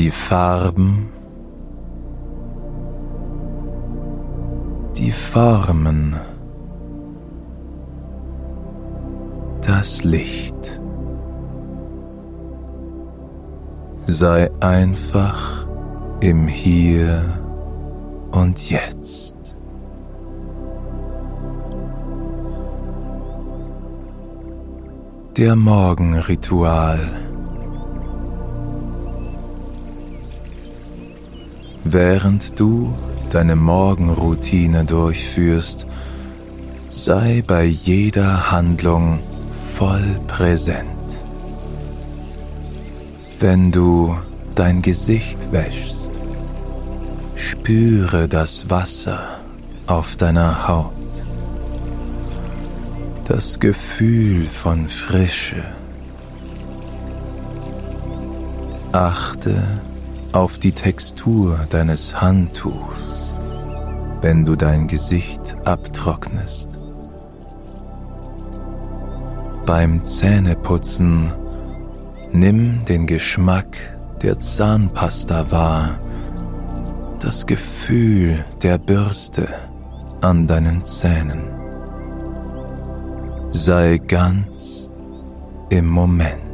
die Farben, die Formen, das Licht. Sei einfach im Hier und Jetzt. Der Morgenritual. Während du deine Morgenroutine durchführst, sei bei jeder Handlung voll präsent. Wenn du dein Gesicht wäschst, spüre das Wasser auf deiner Haut, das Gefühl von Frische. Achte auf die Textur deines Handtuchs, wenn du dein Gesicht abtrocknest. Beim Zähneputzen nimm den Geschmack der Zahnpasta wahr, das Gefühl der Bürste an deinen Zähnen. Sei ganz im Moment.